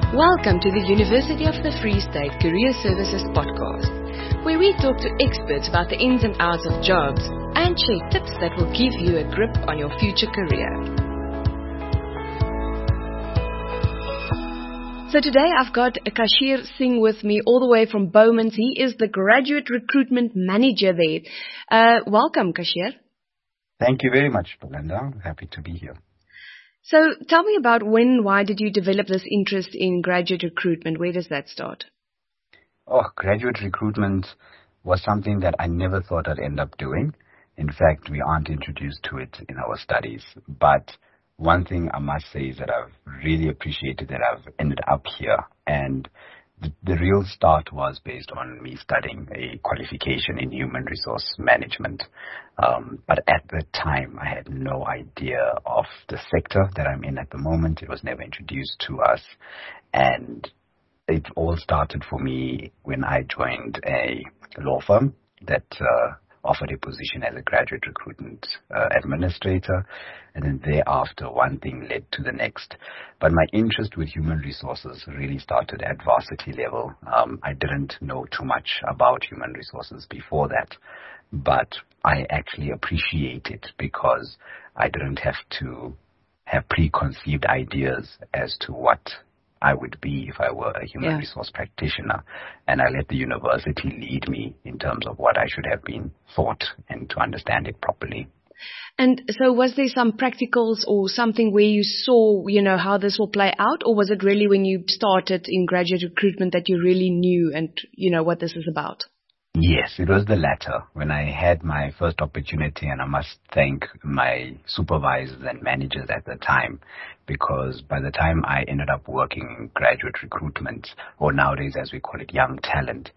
Welcome to the University of the Free State Career Services podcast, where we talk to experts about the ins and outs of jobs and share tips that will give you a grip on your future career. So today I've got Kashir Singh with me all the way from Bowmans. He is the Graduate Recruitment Manager there. Welcome, Kashir. Thank you very much, Belinda. I'm happy to be here. So tell me about why did you develop this interest in graduate recruitment? Where does that start? Graduate recruitment was something that I never thought I'd end up doing. In fact, we aren't introduced to it in our studies. But one thing I must say is that I've really appreciated that I've ended up here. And the real start was based on me studying a qualification in human resource management. But at the time, I had no idea of the sector that I'm in at the moment. It was never introduced to us. And it all started for me when I joined a law firm that offered a position as a graduate recruitment administrator. And then thereafter, one thing led to the next. But my interest with human resources really started at varsity level. I didn't know too much about human resources before that, but I actually appreciate it because I didn't have to have preconceived ideas as to what I would be if I were a human resource practitioner. And I let the university lead me in terms of what I should have been taught and to understand it properly. And so was there some practicals or something where you saw, how this will play out? Or was it really when you started in graduate recruitment that you really knew and, what this is about? Yes, it was the latter. When I had my first opportunity, and I must thank my supervisors and managers at the time, because by the time I ended up working in graduate recruitment, or nowadays as we call it, young talent,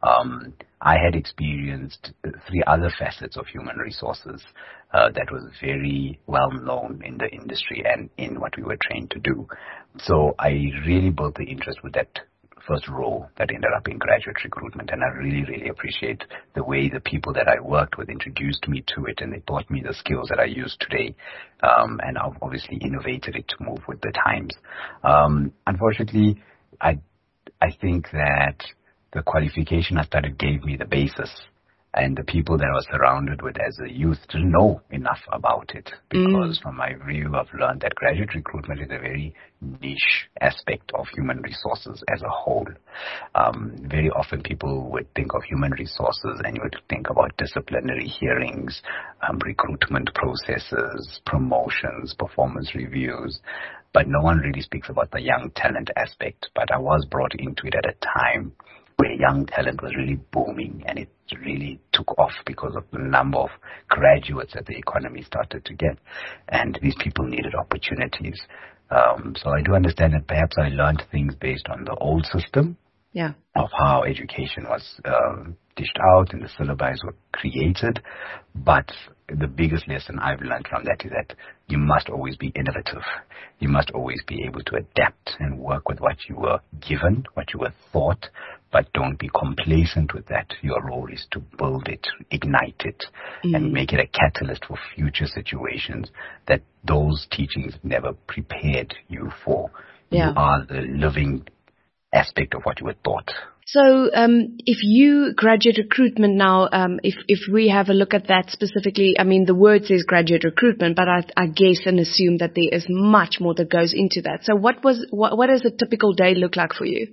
I had experienced three other facets of human resources that was very well known in the industry and in what we were trained to do. So I really built the interest with that first role that ended up in graduate recruitment, and I really, really appreciate the way the people that I worked with introduced me to it, and they taught me the skills that I use today, and I've obviously innovated it to move with the times. Unfortunately, I think that the qualification I started gave me the basis, and the people that I was surrounded with as a youth didn't know enough about it, because from my view, I've learned that graduate recruitment is a very niche aspect of human resources as a whole. Very often people would think of human resources and you would think about disciplinary hearings, recruitment processes, promotions, performance reviews, but no one really speaks about the young talent aspect. But I was brought into it at a time where young talent was really booming, and it really took off because of the number of graduates that the economy started to get, and these people needed opportunities. So I do understand that perhaps I learned things based on the old system of how education was dished out and the syllabi were created, but the biggest lesson I've learned from that is that you must always be innovative. You must always be able to adapt and work with what you were given, what you were taught, but don't be complacent with that. Your role is to build it, ignite it, and make it a catalyst for future situations that those teachings never prepared you for. You are the living aspect of what you were taught. So if you graduate recruitment now, if we have a look at that specifically, I mean, the word says graduate recruitment, but I guess and assume that there is much more that goes into that. So what does a typical day look like for you?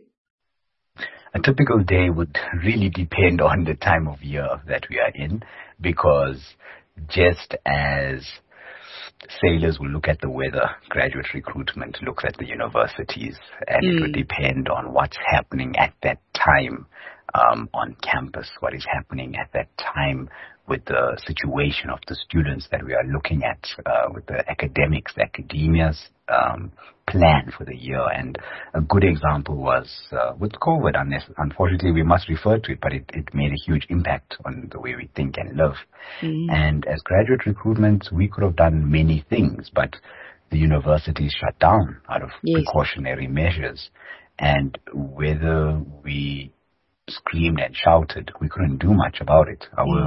A typical day would really depend on the time of year that we are in, because just as sailors will look at the weather, graduate recruitment looks at the universities, and it would depend on what's happening at that time on campus, what is happening at that time with the situation of the students that we are looking at, with the academia's plan for the year. And a good example was with COVID. Unfortunately, we must refer to it, but it made a huge impact on the way we think and live. And as graduate recruitment, we could have done many things, but the universities shut down out of precautionary measures. And whether we screamed and shouted, we couldn't do much about it. Our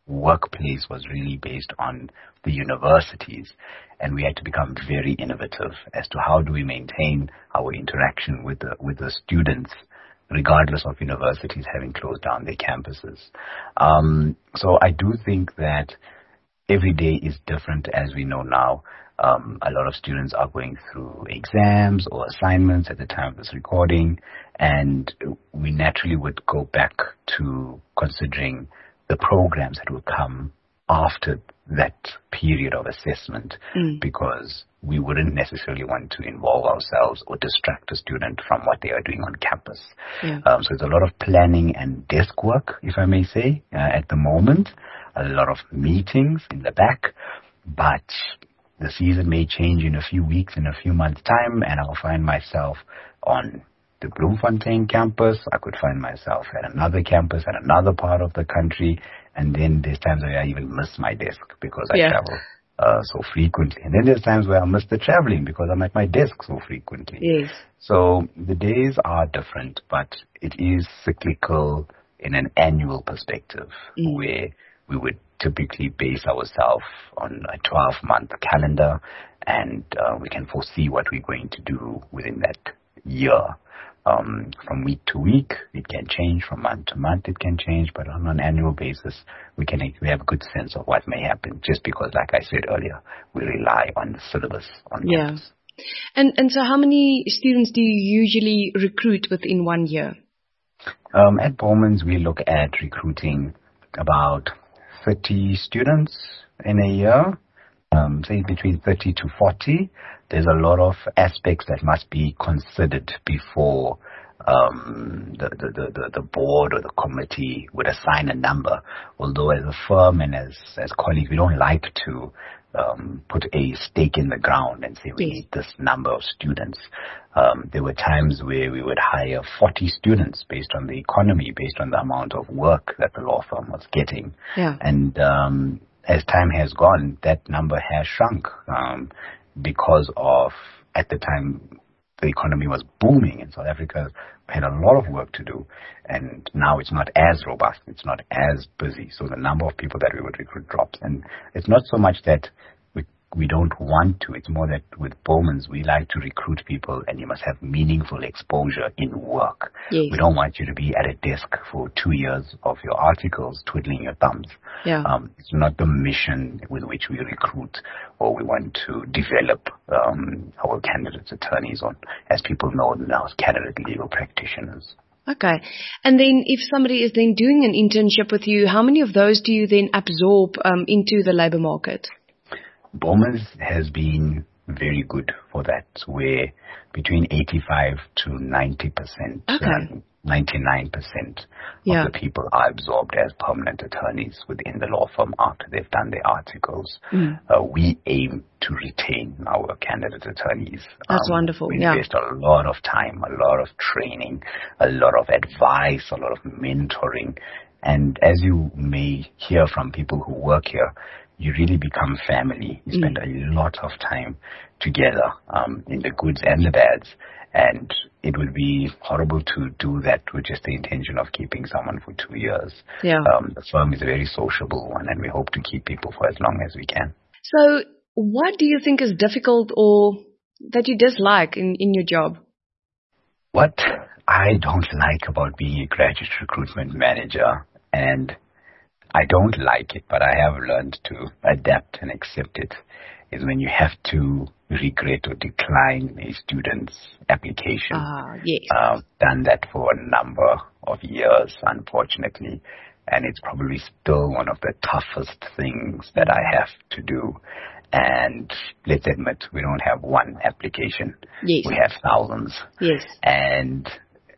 workplace was really based on the universities, and we had to become very innovative as to how do we maintain our interaction with the students, regardless of universities having closed down their campuses. So I do think that every day is different, as we know now. A lot of students are going through exams or assignments at the time of this recording, and we naturally would go back to considering the programs that will come after that period of assessment, because we wouldn't necessarily want to involve ourselves or distract a student from what they are doing on campus. Yeah. So it's a lot of planning and desk work, if I may say, at the moment, a lot of meetings in the back, but the season may change in a few weeks, in a few months' time, and I'll find myself on the Bloemfontein campus. I could find myself at another campus at another part of the country, and then there's times where I even miss my desk because I travel so frequently. And then there's times where I miss the traveling because I'm at my desk so frequently. Yes. So the days are different, but it is cyclical in an annual perspective, where we would typically base ourselves on a 12-month calendar, and we can foresee what we're going to do within that year. From week to week, it can change. From month to month, it can change. But on an annual basis, we have a good sense of what may happen, just because, like I said earlier, we rely on the syllabus on campus. And so how many students do you usually recruit within 1 year? At Bowmans, we look at recruiting about 30 students in a year, say between 30 to 40. There's a lot of aspects that must be considered before the board or the committee would assign a number. Although as a firm and as colleagues, we don't like to put a stake in the ground and say we need this number of students. There were times where we would hire 40 students based on the economy, based on the amount of work that the law firm was getting. Yeah. And as time has gone, that number has shrunk because of, at the time, the economy was booming in South Africa. We had a lot of work to do, and now it's not as robust, it's not as busy, so the number of people that we would recruit drops. And it's not so much that we don't want to, it's more that with Bowmans, we like to recruit people, and you must have meaningful exposure in work. Yes. We don't want you to be at a desk for 2 years of your articles twiddling your thumbs. Yeah. It's not the mission with which we recruit or we want to develop our candidates attorneys on, as people know now, as candidate legal practitioners. Okay. And then if somebody is then doing an internship with you, how many of those do you then absorb into the labor market? Bowmans has been very good for that, where between 85 to 90%, 99% of the people are absorbed as permanent attorneys within the law firm after they've done their articles. We aim to retain our candidate attorneys. That's wonderful. We invest a lot of time, a lot of training, a lot of advice, a lot of mentoring. And as you may hear from people who work here, you really become family. You spend a lot of time together, in the goods and the bads. And it would be horrible to do that with just the intention of keeping someone for 2 years. Yeah. The firm is a very sociable one, and we hope to keep people for as long as we can. So what do you think is difficult or that you dislike in your job? What I don't like about being a graduate recruitment manager, and I don't like it, but I have learned to adapt and accept it, is when you have to regret or decline a student's application. Yes. Done that for a number of years, unfortunately, and it's probably still one of the toughest things that I have to do. And let's admit, we don't have one application. Yes. We have thousands. Yes. And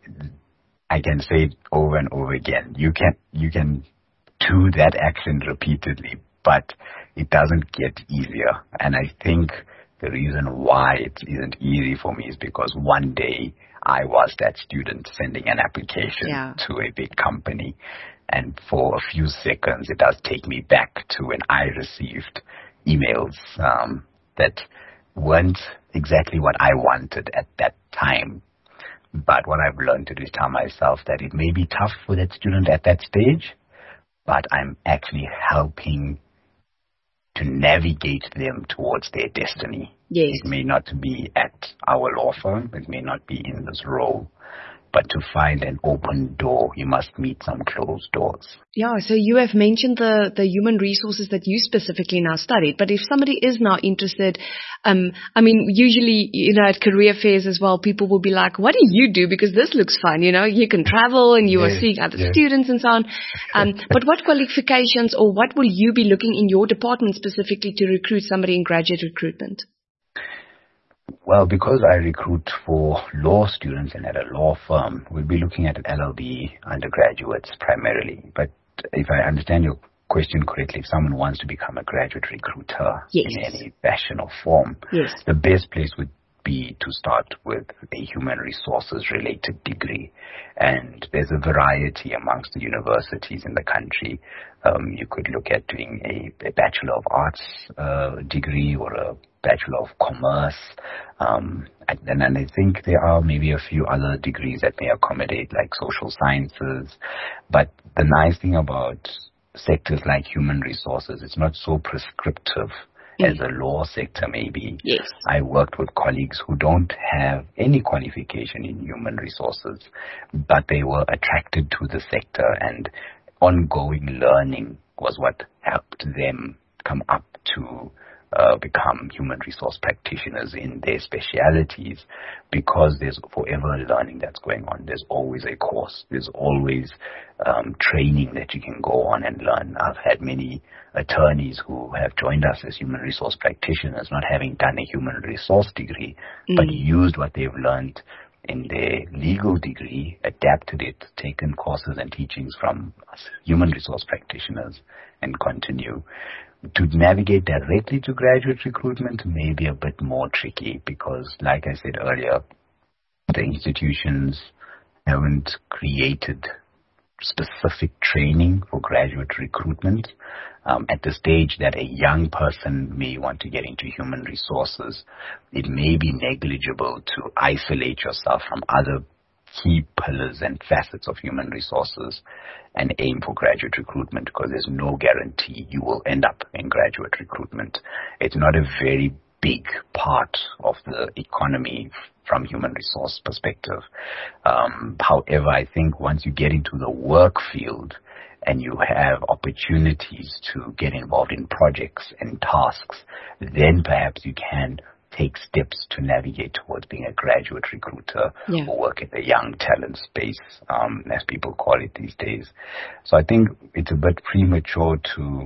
I can say it over and over again. You can do that action repeatedly, but it doesn't get easier. And I think the reason why it isn't easy for me is because one day I was that student sending an application to a big company, and for a few seconds it does take me back to when I received emails that weren't exactly what I wanted at that time. But what I've learned to do is tell myself that it may be tough for that student at that stage, but I'm actually helping to navigate them towards their destiny. Yes. It may not be at our law firm, it may not be in this role, but to find an open door, you must meet some closed doors. Yeah, so you have mentioned the human resources that you specifically now studied, but if somebody is now interested, usually, at career fairs as well, people will be like, what do you do? Because this looks fun, you can travel and you are seeing other students and so on. But what qualifications or what will you be looking in your department specifically to recruit somebody in graduate recruitment? Well, because I recruit for law students and at a law firm, we'll be looking at LLB undergraduates primarily. But if I understand your question correctly, if someone wants to become a graduate recruiter in any fashion or form, the best place would be to start with a human resources related degree. And there's a variety amongst the universities in the country. You could look at doing a Bachelor of Arts degree or a Bachelor of Commerce. And I think there are maybe a few other degrees that may accommodate, like social sciences. But the nice thing about sectors like human resources, it's not so prescriptive as a law sector maybe. Yes. I worked with colleagues who don't have any qualification in human resources, but they were attracted to the sector, and ongoing learning was what helped them come up to become human resource practitioners in their specialities, because there's forever learning that's going on. There's always a course. There's always training that you can go on and learn. I've had many attorneys who have joined us as human resource practitioners, not having done a human resource degree, but used what they've learned in their legal degree, adapted it, taken courses and teachings from us human resource practitioners, and continue. To navigate directly to graduate recruitment may be a bit more tricky because, like I said earlier, the institutions haven't created specific training for graduate recruitment. At the stage that a young person may want to get into human resources, it may be negligible to isolate yourself from other key pillars and facets of human resources and aim for graduate recruitment, because there's no guarantee you will end up in graduate recruitment. It's not a very big part of the economy from human resource perspective. However, I think once you get into the work field and you have opportunities to get involved in projects and tasks, then perhaps you can take steps to navigate towards being a graduate recruiter or work in the young talent space, as people call it these days. So I think it's a bit premature to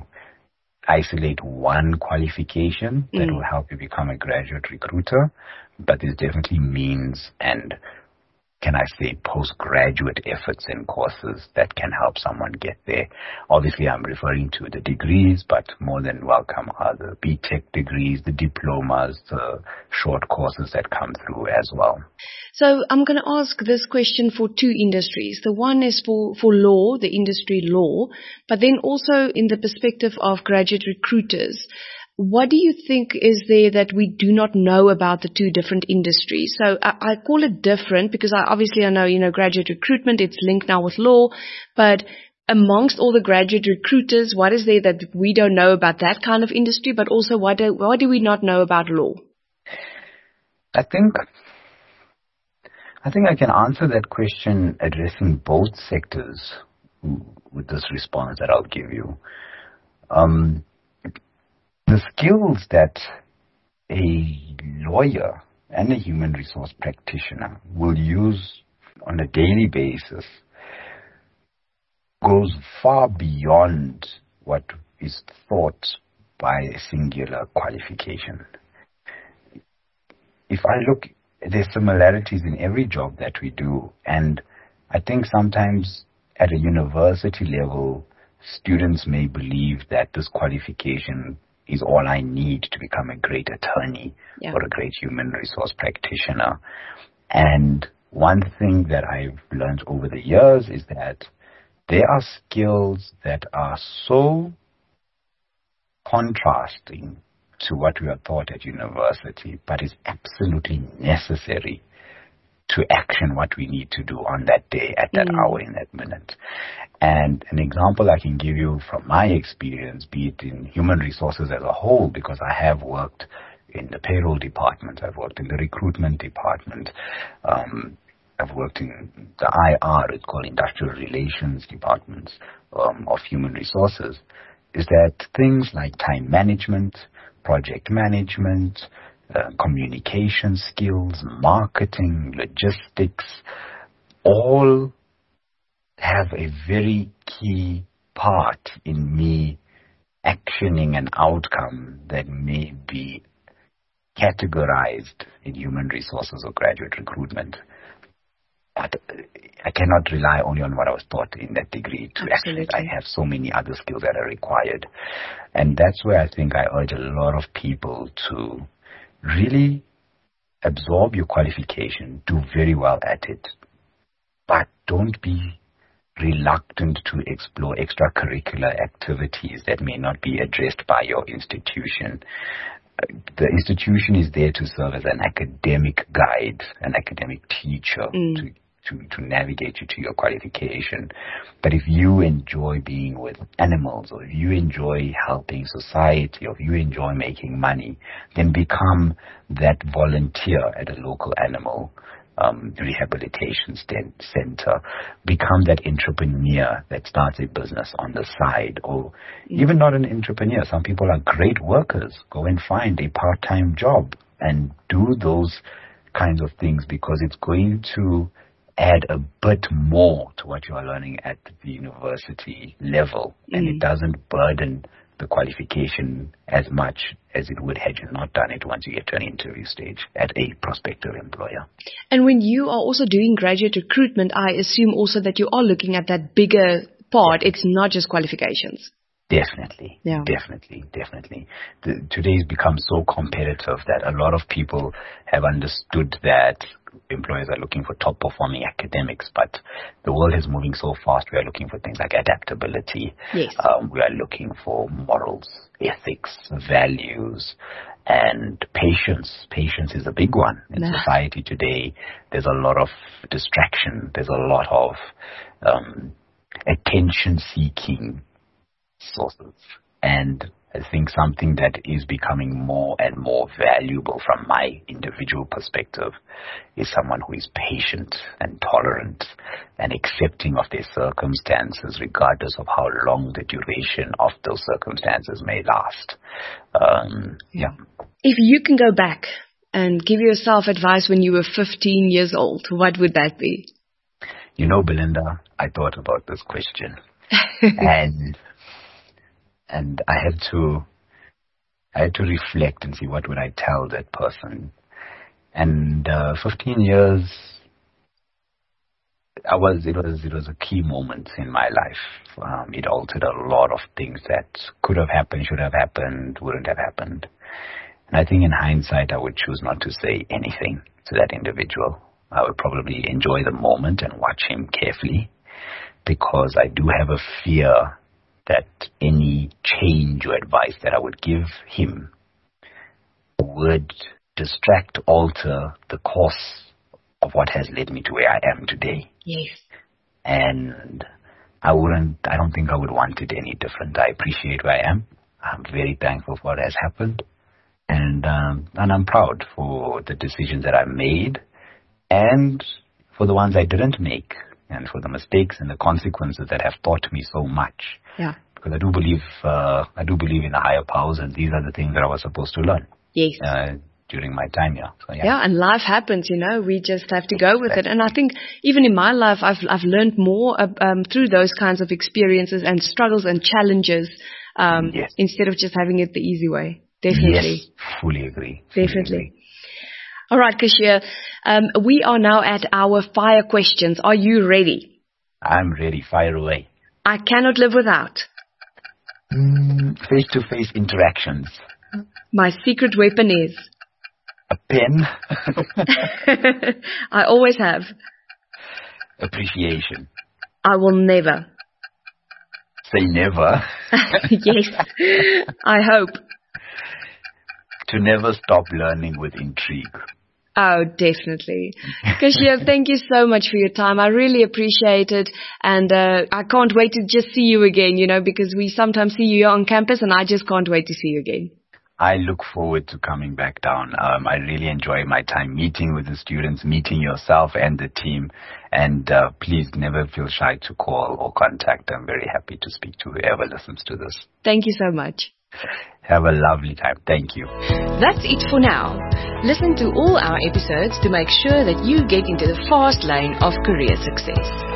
isolate one qualification that will help you become a graduate recruiter, but there's definitely means and, can I say, postgraduate efforts and courses that can help someone get there. Obviously, I'm referring to the degrees, but more than welcome are the BTech degrees, the diplomas, the short courses that come through as well. So I'm going to ask this question for two industries. The one is for law, the industry law, but then also in the perspective of graduate recruiters. What do you think is there that we do not know about the two different industries? So I call it different because I know, graduate recruitment, it's linked now with law, but amongst all the graduate recruiters, what is there that we don't know about that kind of industry, but also what do we not know about law? I think I can answer that question addressing both sectors with this response that I'll give you. The skills that a lawyer and a human resource practitioner will use on a daily basis goes far beyond what is thought by a singular qualification. If I look, there's similarities in every job that we do, and I think sometimes at a university level, students may believe that this qualification is all I need to become a great attorney or a great human resource practitioner. And one thing that I've learned over the years is that there are skills that are so contrasting to what we are taught at university, but is absolutely necessary to action what we need to do on that day, at that hour, in that minute. And an example I can give you from my experience, be it in human resources as a whole, because I have worked in the payroll department, I've worked in the recruitment department, I've worked in the IR, it's called Industrial Relations Departments of Human Resources, is that things like time management, project management, communication skills, marketing, logistics, all have a very key part in me actioning an outcome that may be categorized in human resources or graduate recruitment. But I cannot rely only on what I was taught in that degree to actually. I have so many other skills that are required. And that's where I think I urge a lot of people to really absorb your qualification, do very well at it, but don't be reluctant to explore extracurricular activities that may not be addressed by your institution. The institution is there to serve as an academic guide, an academic teacher to navigate you to your qualification. But if you enjoy being with animals, or if you enjoy helping society, or if you enjoy making money, then become that volunteer at a local animal rehabilitation center. Become that entrepreneur that starts a business on the side, or even not an entrepreneur. Some people are great workers. Go and find a part-time job and do those kinds of things, because it's going to add a bit more to what you are learning at the university level, and it doesn't burden the qualification as much as it would had you not done it once you get to an interview stage at a prospective employer. And when you are also doing graduate recruitment, I assume also that you are looking at that bigger part. It's not just qualifications. Definitely. Yeah. Definitely. Today's become so competitive that a lot of people have understood that employers are looking for top performing academics, but the world is moving so fast. We are looking for things like adaptability. Yes. We are looking for morals, ethics, values, and patience. Patience is a big one in society today. There's a lot of distraction. There's a lot of attention seeking sources. And I think something that is becoming more and more valuable from my individual perspective is someone who is patient and tolerant and accepting of their circumstances, regardless of how long the duration of those circumstances may last. If you can go back and give yourself advice when you were 15 years old, what would that be? You know, Belinda, I thought about this question. And I had to reflect and see what would I tell that person. And 15 years, it was a key moment in my life. It altered a lot of things that could have happened, should have happened, wouldn't have happened. And I think in hindsight, I would choose not to say anything to that individual. I would probably enjoy the moment and watch him carefully, because I do have a fear that any change or advice that I would give him would distract, alter the course of what has led me to where I am today. Yes. And I don't think I would want it any different. I appreciate where I am. I'm very thankful for what has happened. And I'm proud for the decisions that I made, and for the ones I didn't make, and for the mistakes and the consequences that have taught me so much. Yeah. Because I do believe in the higher powers, and these are the things that I was supposed to learn. Yes. During my time here. So, yeah, and life happens, we just have to go with it. And I think even in my life, I've learned more through those kinds of experiences and struggles and challenges, instead of just having it the easy way. Definitely. Yes, fully agree. Definitely. All right, Kashia, we are now at our fire questions. Are you ready? I'm ready. Fire away. I cannot live without. Face-to-face interactions. My secret weapon is? A pen. I always have. Appreciation. I will never. Say never. Yes, I hope. To never stop learning with intrigue. Oh, definitely. Kashif, thank you so much for your time. I really appreciate it. And I can't wait to just see you again, because we sometimes see you on campus and I just can't wait to see you again. I look forward to coming back down. I really enjoy my time meeting with the students, meeting yourself and the team. And please never feel shy to call or contact. I'm very happy to speak to whoever listens to this. Thank you so much. Have a lovely time. Thank you. That's it for now. Listen to all our episodes to make sure that you get into the fast lane of career success.